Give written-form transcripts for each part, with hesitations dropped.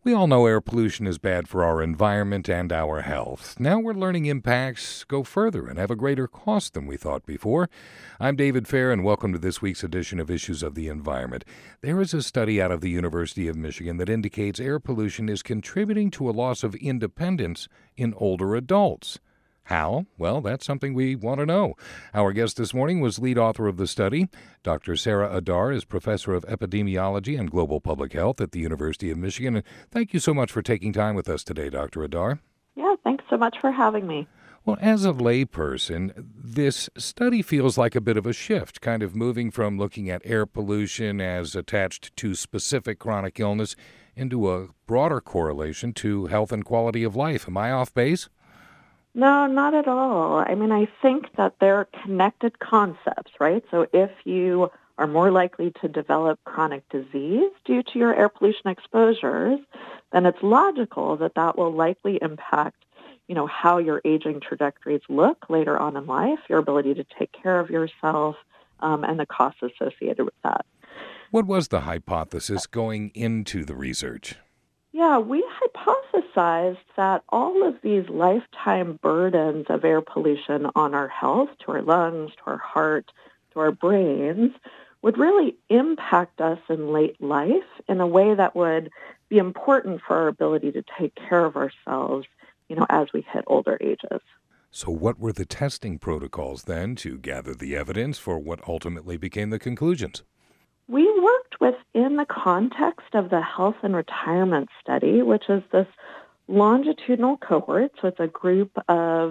We all know air pollution is bad for our environment and our health. Now we're learning impacts go further and have a greater cost than we thought before. I'm David Fair, and welcome to this week's edition of Issues of the Environment. There is a study out of the University of Michigan that indicates air pollution is contributing to a loss of independence in older adults. How? Well, that's something we want to know. Our guest this morning was lead author of the study. Dr. Sarah Adar is professor of epidemiology and global public health at the University of Michigan. And thank you so much for taking time with us today, Dr. Adar. Yeah, thanks so much for having me. Well, as a layperson, this study feels like a bit of a shift, kind of moving from looking at air pollution as attached to specific chronic illness into a broader correlation to health and quality of life. Am I off base? No, not at all. I mean, I think that they're connected concepts, right? So if you are more likely to develop chronic disease due to your air pollution exposures, then it's logical that that will likely impact, how your aging trajectories look later on in life, your ability to take care of yourself, and the costs associated with that. What was the hypothesis going into the research? Yeah, we hypothesized that all of these lifetime burdens of air pollution on our health, to our lungs, to our heart, to our brains, would really impact us in late life in a way that would be important for our ability to take care of ourselves, as we hit older ages. So what were the testing protocols then to gather the evidence for what ultimately became the conclusions? We worked within the context of the Health and Retirement Study, which is this longitudinal cohort. So it's a group of,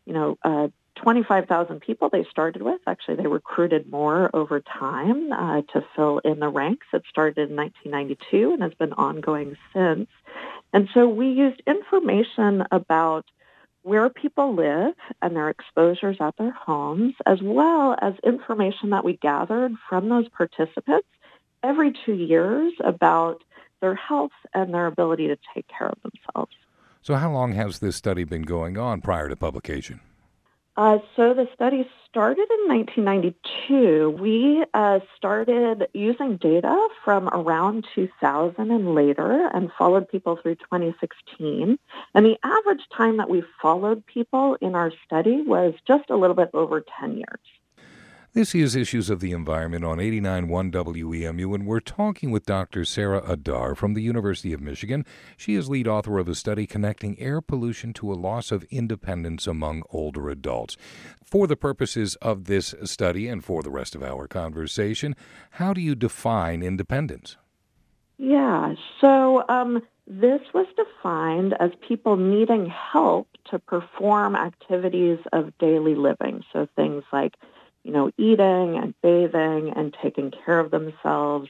25,000 people they started with. Actually, they recruited more over time to fill in the ranks. It started in 1992 and has been ongoing since. And so we used information about where people live and their exposures at their homes, as well as information that we gathered from those participants every 2 years about their health and their ability to take care of themselves. So how long has this study been going on prior to publication? So the study started in 1992. We started using data from around 2000 and later and followed people through 2016. And the average time that we followed people in our study was just a little bit over 10 years. This is Issues of the Environment on 89.1 WEMU, and we're talking with Dr. Sarah Adar from the University of Michigan. She is lead author of a study connecting air pollution to a loss of independence among older adults. For the purposes of this study and for the rest of our conversation, how do you define independence? Yeah, so this was defined as people needing help to perform activities of daily living. So things like eating and bathing and taking care of themselves,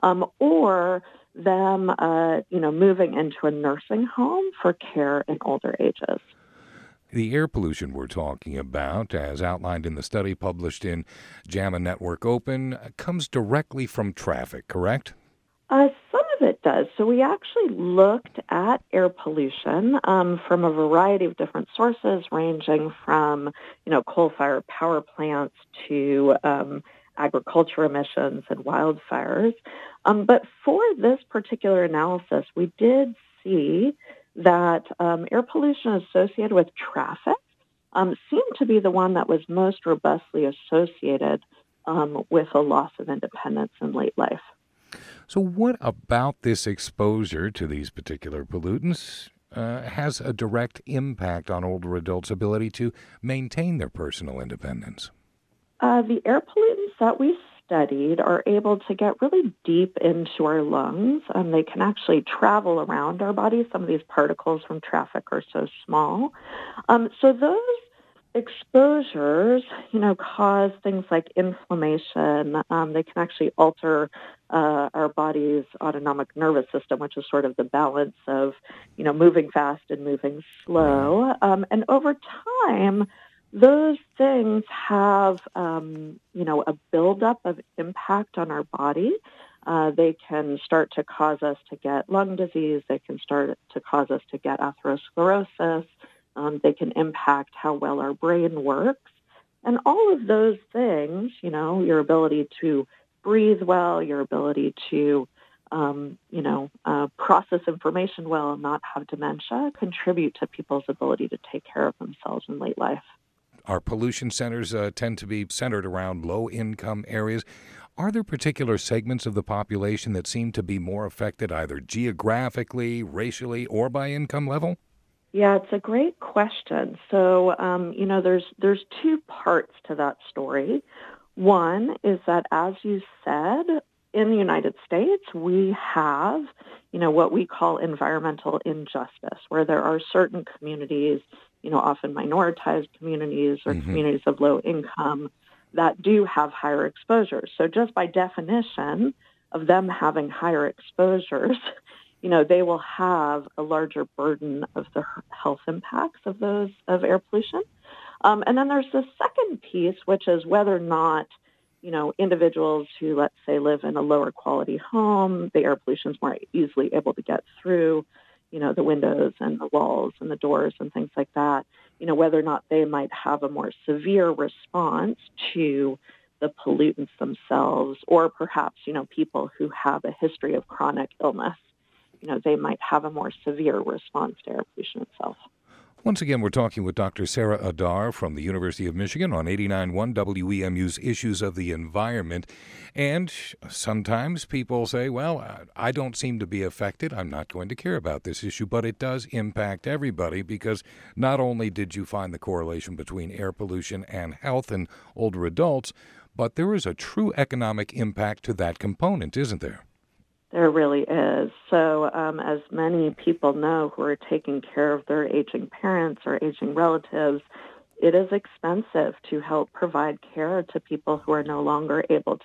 or them, moving into a nursing home for care in older ages. The air pollution we're talking about, as outlined in the study published in JAMA Network Open, comes directly from traffic, correct? Some of it does. So we actually looked at air pollution from a variety of different sources, ranging from, coal-fired power plants to agriculture emissions and wildfires. But for this particular analysis, we did see that air pollution associated with traffic seemed to be the one that was most robustly associated with a loss of independence in late life. So what about this exposure to these particular pollutants has a direct impact on older adults' ability to maintain their personal independence? The air pollutants that we studied are able to get really deep into our lungs. They can actually travel around our bodies. Some of these particles from traffic are so small. So those exposures, cause things like inflammation. They can actually alter our body's autonomic nervous system, which is sort of the balance of, moving fast and moving slow. And over time, those things have, a buildup of impact on our body. They can start to cause us to get lung disease. They can start to cause us to get atherosclerosis. They can impact how well our brain works. And all of those things, your ability to breathe well, your ability to process information well and not have dementia contribute to people's ability to take care of themselves in late life. Our pollution centers tend to be centered around low-income areas. Are there particular segments of the population that seem to be more affected either geographically, racially, or by income level? Yeah, it's a great question. So, there's two parts to that story. One is that, as you said, in the United States, we have, what we call environmental injustice, where there are certain communities, often minoritized communities or communities of low income that do have higher exposures. So just by definition of them having higher exposures, they will have a larger burden of the health impacts of air pollution. And then there's the second piece, which is whether or not, individuals who, let's say, live in a lower quality home, the air pollution is more easily able to get through, the windows and the walls and the doors and things like that, whether or not they might have a more severe response to the pollutants themselves, or perhaps, people who have a history of chronic illness, they might have a more severe response to air pollution itself. Once again, we're talking with Dr. Sarah Adar from the University of Michigan on 89.1 WEMU's Issues of the Environment. And sometimes people say, well, I don't seem to be affected. I'm not going to care about this issue. But it does impact everybody, because not only did you find the correlation between air pollution and health in older adults, but there is a true economic impact to that component, isn't there? There really is. So as many people know who are taking care of their aging parents or aging relatives, it is expensive to help provide care to people who are no longer able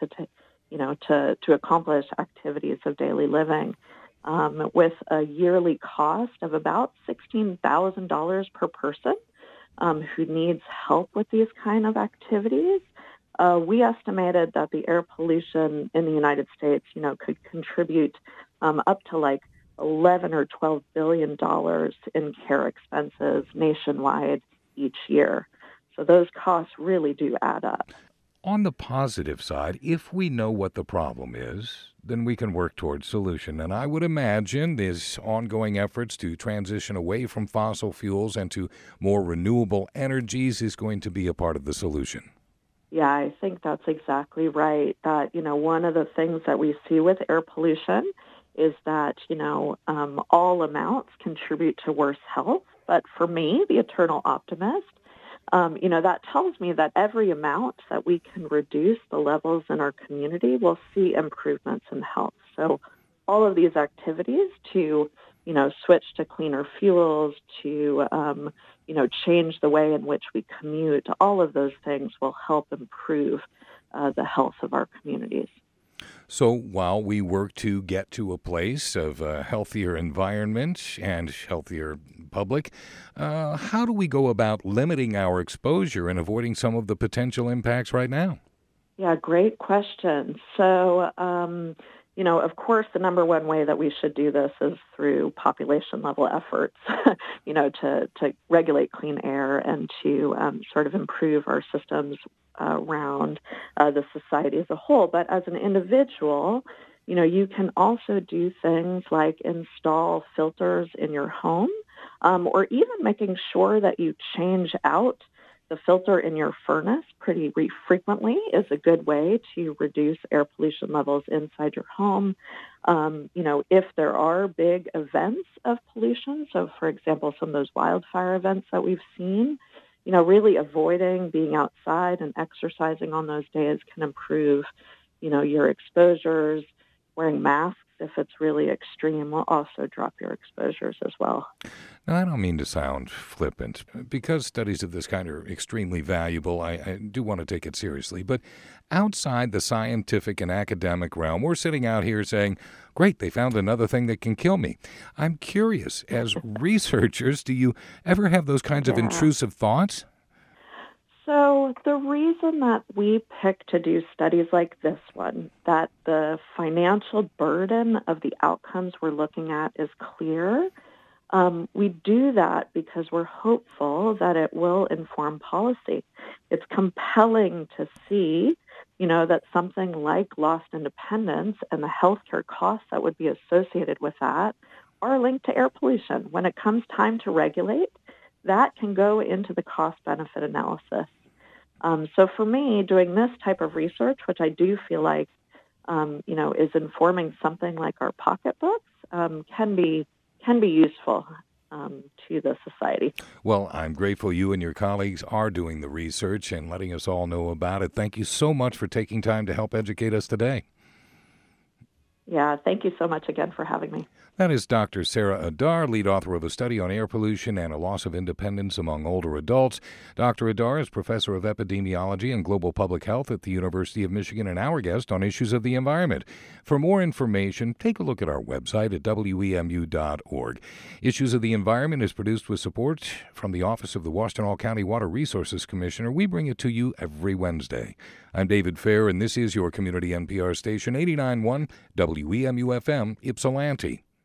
to accomplish activities of daily living. With a yearly cost of about $16,000 per person who needs help with these kind of activities, we estimated that the air pollution in the United States, could contribute up to like $11 or $12 billion in care expenses nationwide each year. So those costs really do add up. On the positive side, if we know what the problem is, then we can work towards solution. And I would imagine these ongoing efforts to transition away from fossil fuels and to more renewable energies is going to be a part of the solution. Yeah, I think that's exactly right. That, one of the things that we see with air pollution is that, all amounts contribute to worse health. But for me, the eternal optimist, that tells me that every amount that we can reduce the levels in our community will see improvements in health. So all of these activities to, switch to cleaner fuels, to, change the way in which we commute, all of those things will help improve the health of our communities. So while we work to get to a place of a healthier environment and healthier public, how do we go about limiting our exposure and avoiding some of the potential impacts right now? Yeah, great question. So, of course, the number one way that we should do this is through population-level efforts, to regulate clean air and to sort of improve our systems around the society as a whole. But as an individual, you can also do things like install filters in your home, or even making sure that you change out the filter in your furnace pretty frequently is a good way to reduce air pollution levels inside your home. If there are big events of pollution, so for example, some of those wildfire events that we've seen, really avoiding being outside and exercising on those days can improve, your exposures. Wearing masks, if it's really extreme, will also drop your exposures as well. Now, I don't mean to sound flippant. Because studies of this kind are extremely valuable, I do want to take it seriously. But outside the scientific and academic realm, we're sitting out here saying, great, they found another thing that can kill me. I'm curious, as researchers, do you ever have those kinds of intrusive thoughts? So the reason that we pick to do studies like this one, that the financial burden of the outcomes we're looking at is clear, we do that because we're hopeful that it will inform policy. It's compelling to see, that something like lost independence and the healthcare costs that would be associated with that are linked to air pollution. When it comes time to regulate, that can go into the cost-benefit analysis. So for me, doing this type of research, which I do feel like, is informing something like our pocketbooks, can be useful to the society. Well, I'm grateful you and your colleagues are doing the research and letting us all know about it. Thank you so much for taking time to help educate us today. Yeah, thank you so much again for having me. That is Dr. Sarah Adar, lead author of a study on air pollution and a loss of independence among older adults. Dr. Adar is professor of epidemiology and global public health at the University of Michigan and our guest on issues of the environment. For more information, take a look at our website at wemu.org. Issues of the Environment is produced with support from the Office of the Washtenaw County Water Resources Commissioner. We bring it to you every Wednesday. I'm David Fair, and this is your community NPR station, 89.1 WEMU-FM, Ypsilanti.